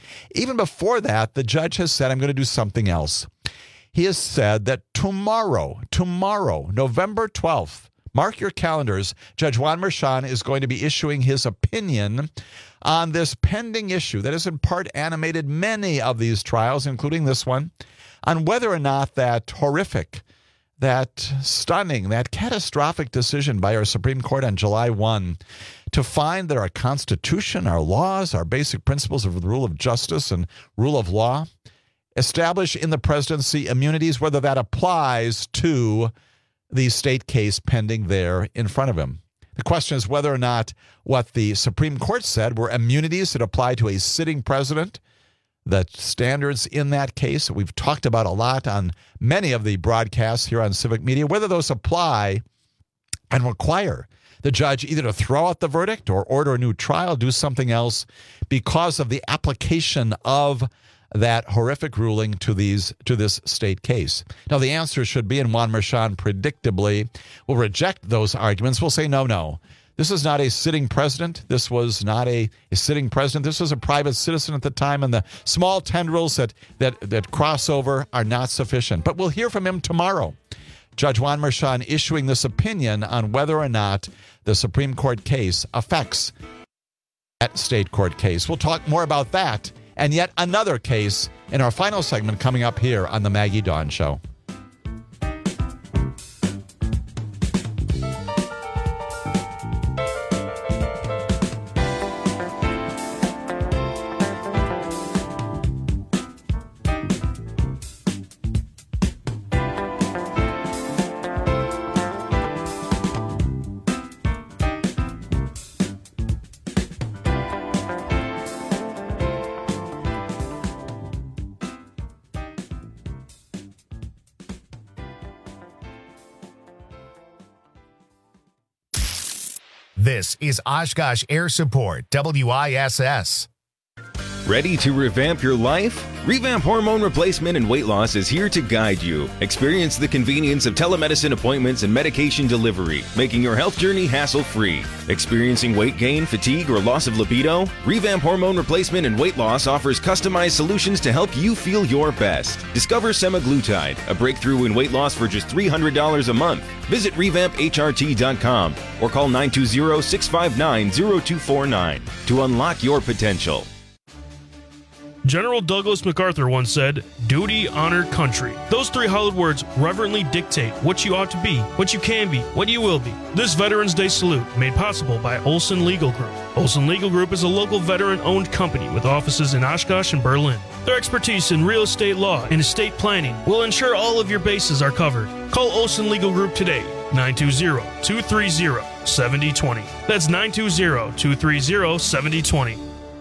the judge has said, I'm going to do something else. He has said that tomorrow, November 12th, mark your calendars, Judge Juan Merchan is going to be issuing his opinion on this pending issue that has in part animated many of these trials, including this one, on whether or not that horrific, that stunning, that catastrophic decision by our Supreme Court on July 1 to find that our Constitution, our laws, our basic principles of the rule of justice and rule of law establish in the presidency immunities, whether that applies to the state case pending there in front of him. The question is whether or not what the Supreme Court said were immunities that apply to a sitting president. The standards in that case we've talked about a lot on many of the broadcasts here on Civic Media, whether those apply and require the judge either to throw out the verdict or order a new trial, do something else because of the application of that horrific ruling to this state case. Now, the answer should be, and Juan Merchan predictably will reject those arguments. We'll say, no. This is not a sitting president. This was not a sitting president. This was a private citizen at the time, and the small tendrils that cross over are not sufficient. But we'll hear from him tomorrow. Judge Juan Merchan issuing this opinion on whether or not the Supreme Court case affects that state court case. We'll talk more about that and yet another case in our final segment coming up here on the Maggie Dawn Show. This is Oshkosh Air Support, WISS. Ready to revamp your life? Revamp Hormone Replacement and Weight Loss is here to guide you. Experience the convenience of telemedicine appointments and medication delivery, making your health journey hassle-free. Experiencing weight gain, fatigue, or loss of libido? Revamp Hormone Replacement and Weight Loss offers customized solutions to help you feel your best. Discover semaglutide, a breakthrough in weight loss for just $300 a month. Visit revampHRT.com or call 920-659-0249 to unlock your potential. General Douglas MacArthur once said, "Duty, honor, country." Those three hallowed words reverently dictate what you ought to be, what you can be, what you will be. This Veterans Day salute made possible by Olson Legal Group. Olson Legal Group is a local veteran-owned company with offices in Oshkosh and Berlin. Their expertise in real estate law and estate planning will ensure all of your bases are covered. Call Olson Legal Group today, 920-230-7020. That's 920-230-7020.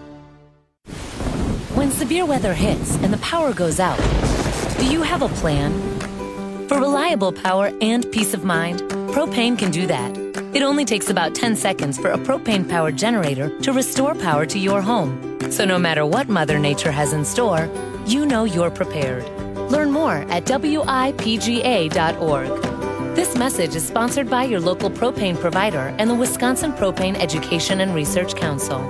When severe weather hits and the power goes out, do you have a plan? For reliable power and peace of mind, Propane can do that. It only takes about 10 seconds for a propane-powered generator to restore power to your home. So no matter what Mother Nature has in store, you know you're prepared. Learn more at WIPGA.org. This message is sponsored by your local propane provider and the Wisconsin Propane Education and Research Council.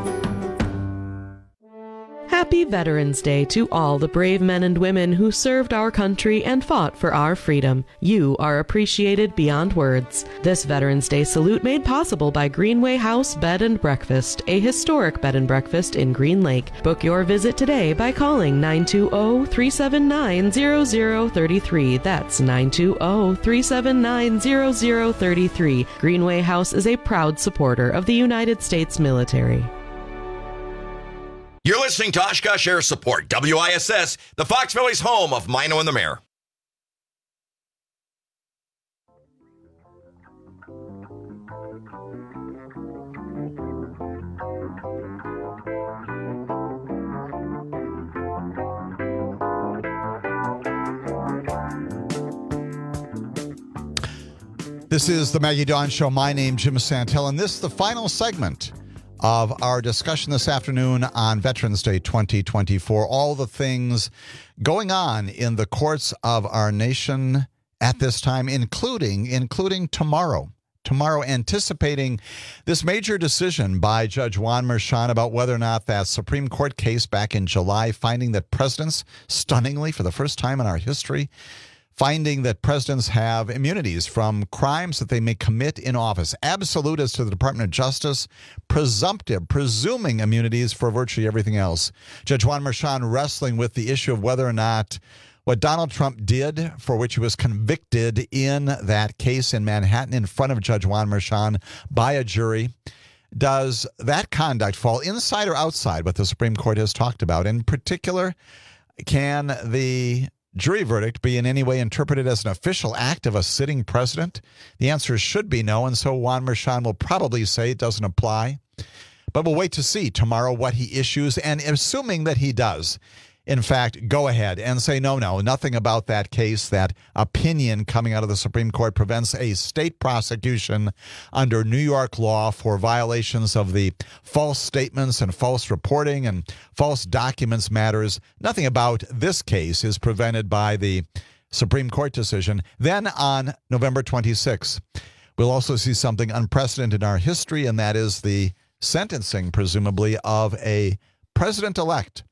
Happy Veterans Day to all the brave men and women who served our country and fought for our freedom. You are appreciated beyond words. This Veterans Day salute made possible by Greenway House Bed and Breakfast, a historic bed and breakfast in Green Lake. Book your visit today by calling 920-379-0033. That's 920-379-0033. Greenway House is a proud supporter of the United States military. You're listening to Oshkosh Air Support, WISS, the Fox Valley's home of Mino and the Mayor. This is the Maggie Dawn Show. My name's Jim Santel, and this is the final segment of our discussion this afternoon on Veterans Day 2024. All the things going on in the courts of our nation at this time, including tomorrow. Tomorrow, anticipating this major decision by Judge Juan Merchan about whether or not that Supreme Court case back in July, finding that presidents, stunningly for the first time in our history, finding that presidents have immunities from crimes that they may commit in office. Absolute as to the Department of Justice, presumptive, presuming immunities for virtually everything else. Judge Juan Merchan wrestling with the issue of whether or not what Donald Trump did, for which he was convicted in that case in Manhattan in front of Judge Juan Merchan by a jury, does that conduct fall inside or outside what the Supreme Court has talked about? In particular, can the jury verdict be in any way interpreted as an official act of a sitting president? The answer should be no, and so Juan Merchan will probably say it doesn't apply. But we'll wait to see tomorrow what he issues, and assuming that he does, in fact, go ahead and say, no, nothing about that case, that opinion coming out of the Supreme Court prevents a state prosecution under New York law for violations of the false statements and false reporting and false documents matters. Nothing about this case is prevented by the Supreme Court decision. Then on November 26th, we'll also see something unprecedented in our history, and that is the sentencing, presumably, of a president-elect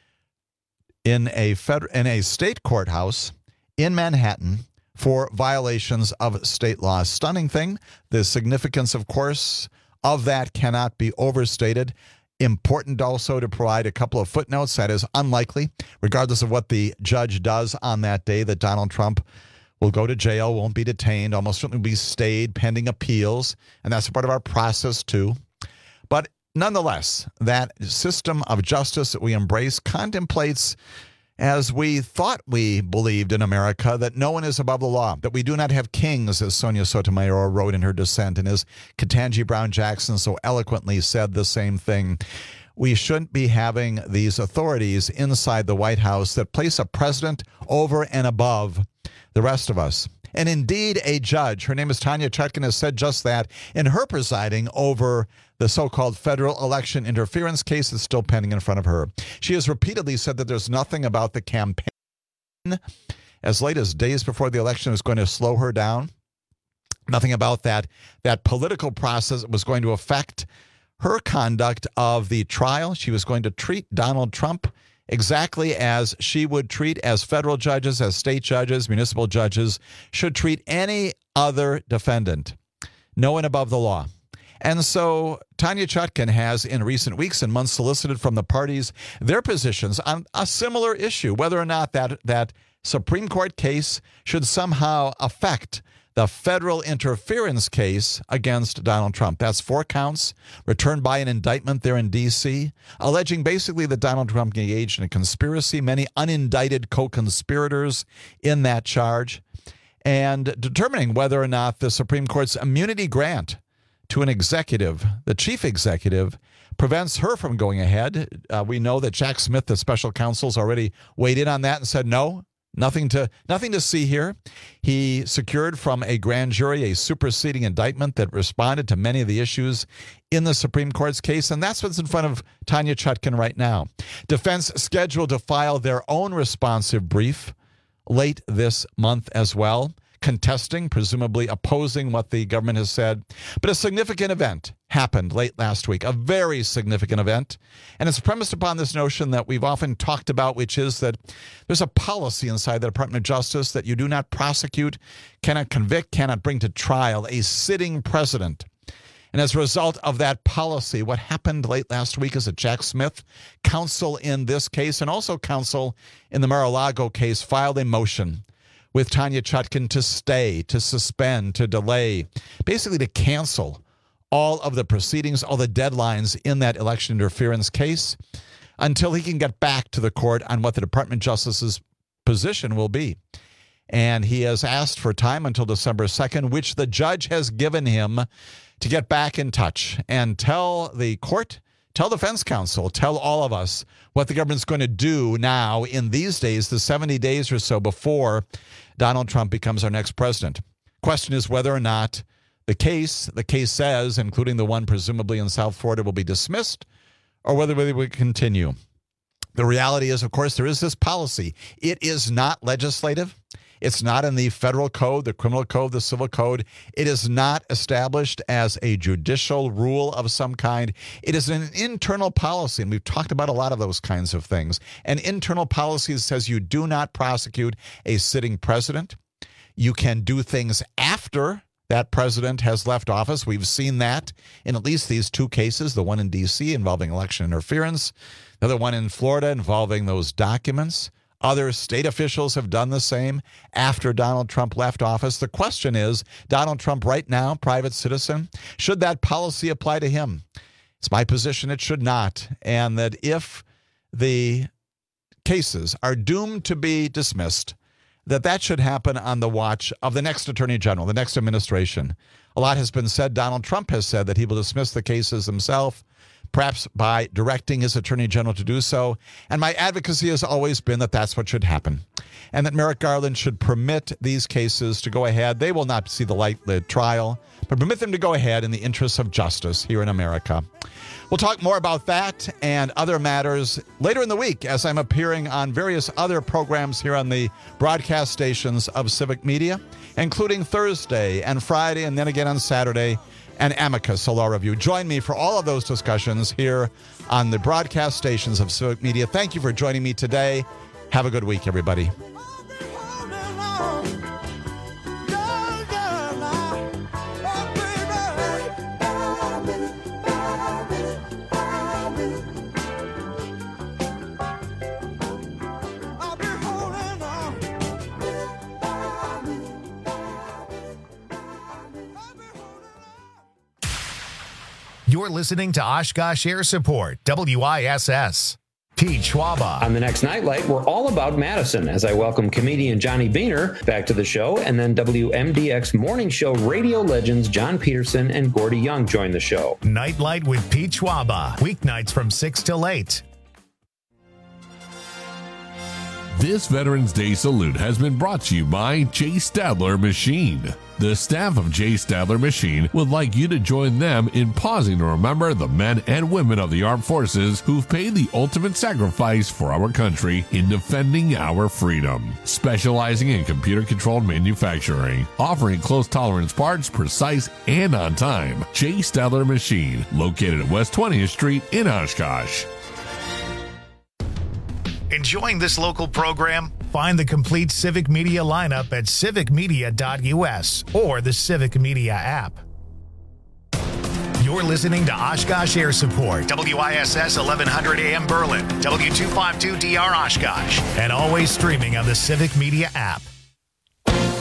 in a state courthouse in Manhattan for violations of state law. Stunning thing. The significance, of course, of that cannot be overstated. Important also to provide a couple of footnotes. That is unlikely, regardless of what the judge does on that day, that Donald Trump will go to jail, won't be detained, almost certainly be stayed pending appeals, and that's a part of our process too. But nonetheless, that system of justice that we embrace contemplates, as we thought we believed in America, that no one is above the law, that we do not have kings, as Sonia Sotomayor wrote in her dissent, and as Ketanji Brown Jackson so eloquently said the same thing. We shouldn't be having these authorities inside the White House that place a president over and above the rest of us. And indeed, a judge, her name is Tanya Chutkan, has said just that in her presiding over the so-called federal election interference case that's still pending in front of her. She has repeatedly said that there's nothing about the campaign as late as days before the election was going to slow her down. Nothing about that political process was going to affect her conduct of the trial. She was going to treat Donald Trump exactly as she would treat, as federal judges, as state judges, municipal judges should treat any other defendant, no one above the law. And so Tanya Chutkan has in recent weeks and months solicited from the parties their positions on a similar issue, whether or not that Supreme Court case should somehow affect the federal interference case against Donald Trump. That's 4 counts returned by an indictment there in D.C., alleging basically that Donald Trump engaged in a conspiracy, many unindicted co-conspirators in that charge, and determining whether or not the Supreme Court's immunity grant to an executive, the chief executive, prevents her from going ahead. We know that Jack Smith, the special counsel, has already weighed in on that and said no. Nothing to see here. He secured from a grand jury a superseding indictment that responded to many of the issues in the Supreme Court's case, and that's what's in front of Tanya Chutkan right now. Defense scheduled to file their own responsive brief late this month as well, contesting, presumably opposing what the government has said. But a significant event happened late last week, a very significant event. And it's premised upon this notion that we've often talked about, which is that there's a policy inside the Department of Justice that you do not prosecute, cannot convict, cannot bring to trial a sitting president. And as a result of that policy, what happened late last week is that Jack Smith, counsel in this case and also counsel in the Mar-a-Lago case, filed a motion with Tanya Chutkan to stay, to suspend, to delay, basically to cancel all of the proceedings, all the deadlines in that election interference case until he can get back to the court on what the Department of Justice's position will be. And he has asked for time until December 2nd, which the judge has given him to get back in touch and tell the court, tell defense counsel, tell all of us what the government's going to do now in these days, the 70 days or so before Donald Trump becomes our next president. Question is whether or not the case says, including the one presumably in South Florida, will be dismissed, or whether we would continue. The reality is, of course, there is this policy. It is not legislative. It's not in the federal code, the criminal code, the civil code. It is not established as a judicial rule of some kind. It is an internal policy, and we've talked about a lot of those kinds of things. An internal policy that says you do not prosecute a sitting president. You can do things after that president has left office. We've seen that in at least these 2 cases, the one in D.C. involving election interference, the other one in Florida involving those documents. Other state officials have done the same after Donald Trump left office. The question is, Donald Trump right now, private citizen, should that policy apply to him? It's my position it should not, and that if the cases are doomed to be dismissed, that should happen on the watch of the next attorney general, the next administration. A lot has been said. Donald Trump has said that he will dismiss the cases himself, perhaps by directing his attorney general to do so. And my advocacy has always been that that's what should happen, and that Merrick Garland should permit these cases to go ahead. They will not see the light of trial, but permit them to go ahead in the interests of justice here in America. We'll talk more about that and other matters later in the week as I'm appearing on various other programs here on the broadcast stations of Civic Media, including Thursday and Friday, and then again on Saturday, and Amicus, a law review. Join me for all of those discussions here on the broadcast stations of Civic Media. Thank you for joining me today. Have a good week, everybody. You're listening to Oshkosh Air Support, WISS. Pete Schwaba. On the next Nightlight, we're all about Madison as I welcome comedian Johnny Beaner back to the show, and then WMDX Morning Show radio legends John Peterson and Gordy Young join the show. Nightlight with Pete Schwaba, weeknights from 6 till 8. This Veterans Day salute has been brought to you by J. Stadler Machine. The staff of J. Stadler Machine would like you to join them in pausing to remember the men and women of the armed forces who've paid the ultimate sacrifice for our country in defending our freedom. Specializing in computer-controlled manufacturing, offering close tolerance parts, precise and on time. J. Stadler Machine, located at West 20th Street in Oshkosh. Enjoying this local program? Find the complete Civic Media lineup at civicmedia.us or the Civic Media app. You're listening to Oshkosh Air Support, WISS 1100 AM Berlin, W252DR Oshkosh, and always streaming on the Civic Media app.